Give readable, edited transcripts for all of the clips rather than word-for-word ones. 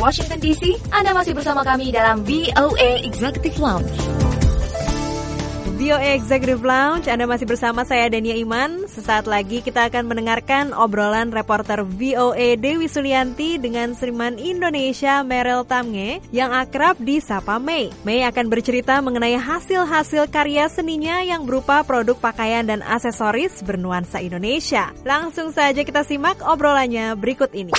Washington DC. Anda masih bersama kami dalam VOA Executive Lounge. VOA Executive Lounge, Anda masih bersama saya Dania Iman. Sesaat lagi kita akan mendengarkan obrolan reporter VOA Dewi Sulianti dengan seniman Indonesia Meryl Tamnge yang akrab disapa Mei. Mei akan bercerita mengenai hasil-hasil karya seninya yang berupa produk pakaian dan aksesoris bernuansa Indonesia. Langsung saja kita simak obrolannya berikut ini.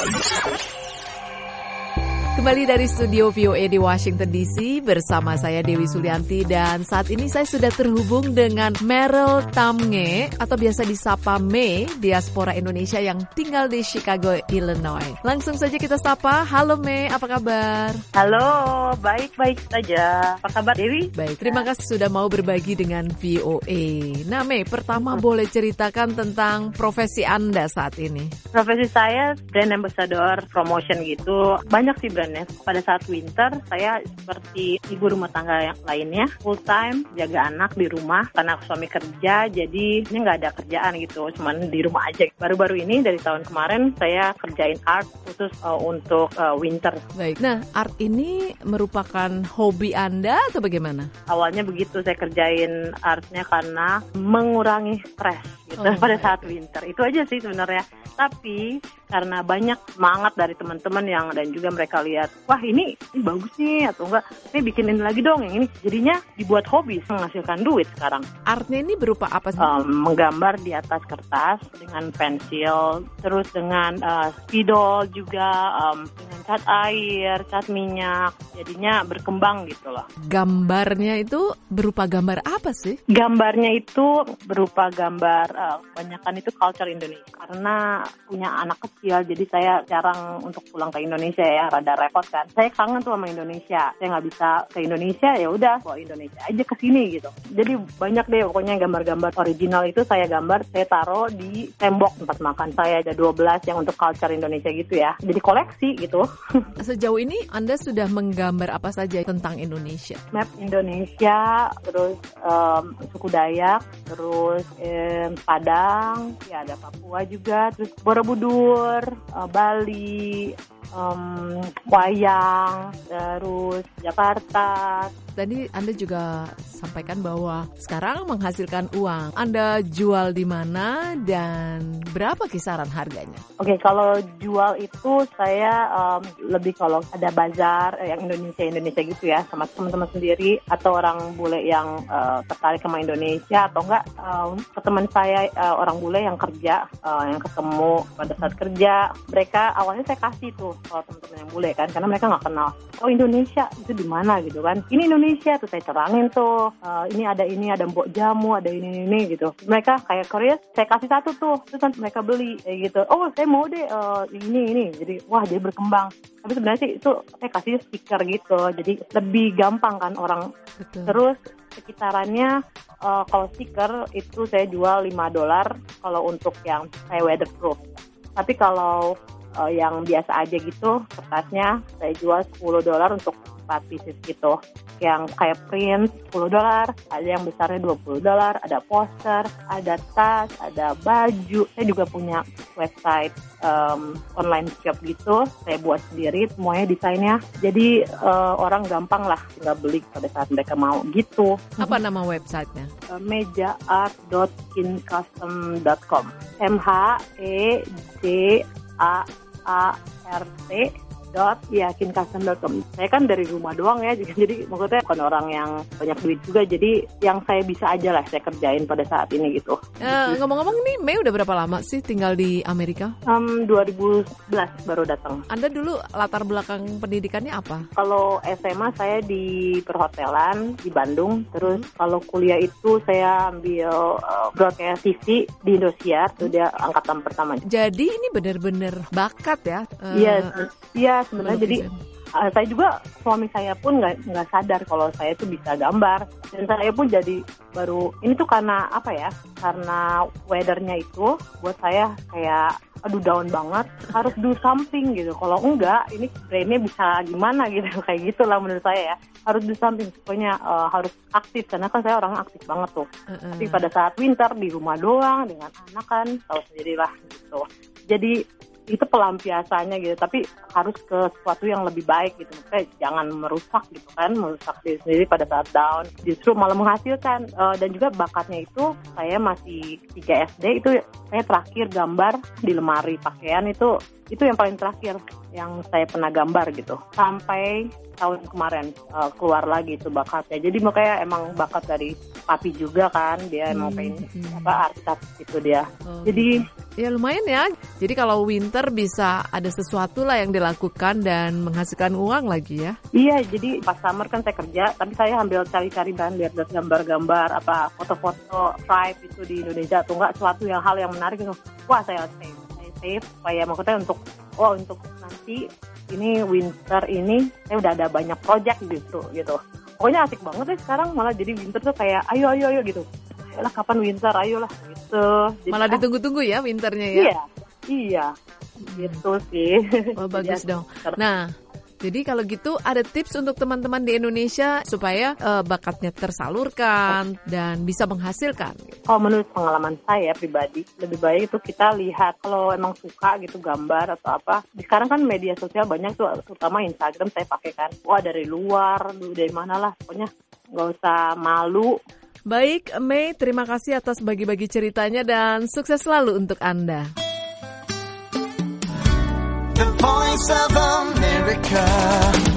Kembali dari studio VOA di Washington DC bersama saya Dewi Sulianti dan saat ini saya sudah terhubung dengan Meryl Tamnge atau biasa disapa Mei, diaspora Indonesia yang tinggal di Chicago, Illinois. Langsung saja kita sapa. Halo Mei, apa kabar? Halo, baik-baik saja. Apa kabar Dewi? Baik, terima kasih sudah mau berbagi dengan VOA. Nah Mei, pertama boleh ceritakan tentang profesi Anda saat ini? Profesi saya brand ambassador promotion gitu. Banyak sih brandnya. Pada saat winter, saya seperti ibu rumah tangga yang lainnya, full time, jaga anak di rumah. Karena suami kerja, jadi ini nggak ada kerjaan gitu, cuman di rumah aja. Baru-baru ini, dari tahun kemarin, saya kerjain art khusus untuk winter. Baik, nah art ini merupakan hobi Anda atau bagaimana? Awalnya begitu, saya kerjain artnya karena mengurangi stres gitu pada saat winter. Itu aja sih sebenarnya. Tapi karena banyak semangat dari teman-teman yang dan juga mereka lihat, wah ini bagus nih atau enggak, ini bikin ini lagi dong yang ini. Jadinya dibuat hobi, menghasilkan duit sekarang. Artnya ini berupa apa sih? Menggambar di atas kertas dengan pensil, terus dengan spidol juga, dengan cat air, cat minyak. Jadinya berkembang gitu loh. Gambarnya itu berupa gambar apa sih? Gambarnya itu berupa gambar, kebanyakan itu culture Indonesia. Karena punya anak kecil, jadi saya jarang untuk pulang ke Indonesia ya, rada repot kan. Saya kangen tuh sama Indonesia. Saya nggak bisa ke Indonesia, ya udah bawa Indonesia aja ke sini gitu. Jadi banyak deh pokoknya gambar-gambar original itu saya gambar, saya taruh di tembok tempat makan saya. Ada 12 yang untuk culture Indonesia gitu ya. Jadi koleksi gitu. Sejauh ini Anda sudah menggambar apa saja tentang Indonesia? Map Indonesia, terus suku Dayak, terus Padang, ya ada Papua juga, terus Borobudur, Bali, wayang, terus Jakarta. Tadi Anda juga sampaikan bahwa sekarang menghasilkan uang. Anda jual di mana dan berapa kisaran harganya? Oke, kalau jual itu saya lebih kalau ada bazar yang Indonesia gitu ya, sama teman-teman sendiri atau orang bule yang tertarik sama Indonesia atau enggak ke teman saya orang bule yang kerja, yang ketemu pada saat kerja. Mereka awalnya saya kasih tuh kalau teman-teman yang bule kan, karena mereka nggak kenal. Oh Indonesia itu di mana gitu kan? Ini Indonesia tuh saya terangin tuh. Ini ada mbok jamu, ada ini gitu. Mereka kayak Korea, saya kasih satu tuh, terus mereka beli kayak gitu. Oh saya mau deh ini. Jadi wah dia berkembang. Tapi sebenarnya sih itu saya kasih stiker gitu. Jadi lebih gampang kan orang. Betul. Terus sekitarannya kalau stiker itu saya jual $5 kalau untuk yang saya weatherproof. Tapi kalau yang biasa aja gitu, kertasnya saya jual $10 untuk 4 pieces gitu. Yang kayak print $10, ada yang besarnya $20, ada poster, ada tas, ada baju. Saya juga punya website online shop gitu, saya buat sendiri semuanya desainnya. Jadi orang gampang lah tinggal beli pada saat mereka mau gitu. Apa nama websitenya? mejaart.kincustom.com. mejaart.kincustom.com. Saya kan dari rumah doang ya, jadi maksudnya bukan orang yang banyak duit juga, jadi yang saya bisa aja lah saya kerjain pada saat ini gitu. Ngomong-ngomong nih, Mei udah berapa lama sih tinggal di Amerika? 2011 baru datang. Anda dulu latar belakang pendidikannya apa? Kalau SMA saya di perhotelan di Bandung, terus kalau kuliah itu saya ambil broadcast TV di Indosiar, itu dia angkatan pertama. Jadi ini benar-benar bakat ya? Iya sebenarnya. Jadi saya juga, suami saya pun nggak sadar kalau saya tuh bisa gambar, dan saya pun jadi baru ini tuh karena apa ya? Karena weathernya itu buat saya kayak aduh down banget, harus do something gitu. Kalau enggak, ini brandnya bisa gimana gitu, kayak gitulah menurut saya ya. Harus do something, pokoknya harus aktif, karena kan saya orang aktif banget tuh. Tapi pada saat winter di rumah doang dengan anak kan, tahu sendirilah gitu. Jadi itu pelampiasannya gitu, tapi harus ke sesuatu yang lebih baik gitu. Maksudnya jangan merusak gitu kan, merusak diri sendiri pada saat down, justru malah menghasilkan. Dan juga bakatnya itu saya masih 3 SD, itu saya terakhir gambar di lemari pakaian, itu yang paling terakhir yang saya pernah gambar gitu, sampai tahun kemarin keluar lagi itu bakatnya. Jadi makanya emang bakat dari papi juga kan, dia emang pengen artis itu dia. Jadi ya lumayan ya. Jadi kalau winter bisa ada sesuatu lah yang dilakukan dan menghasilkan uang lagi ya. Iya, jadi pas summer kan saya kerja, tapi saya ambil cari-cari bahan, lihat gambar-gambar, foto-foto tribe itu di Indonesia atau enggak suatu hal yang menarik gitu. Wah, saya save supaya maksudnya untuk nanti ini winter ini saya udah ada banyak project gitu. Pokoknya asik banget deh sekarang, malah jadi winter tuh kayak ayo gitu. Ayolah kapan winter, ayolah gitu. Jadi, malah ditunggu-tunggu ya winternya ya. Iya. Gitu sih. Oh bagus dong. Nah, jadi kalau gitu ada tips untuk teman-teman di Indonesia supaya bakatnya tersalurkan dan bisa menghasilkan. Kalau menurut pengalaman saya pribadi, lebih baik itu kita lihat kalau emang suka gitu gambar atau apa. Sekarang kan media sosial banyak tuh, terutama Instagram saya pakai kan. Wah dari luar, dari mana lah, pokoknya nggak usah malu. Baik, Mei, terima kasih atas bagi-bagi ceritanya dan sukses selalu untuk Anda. The Voice of America.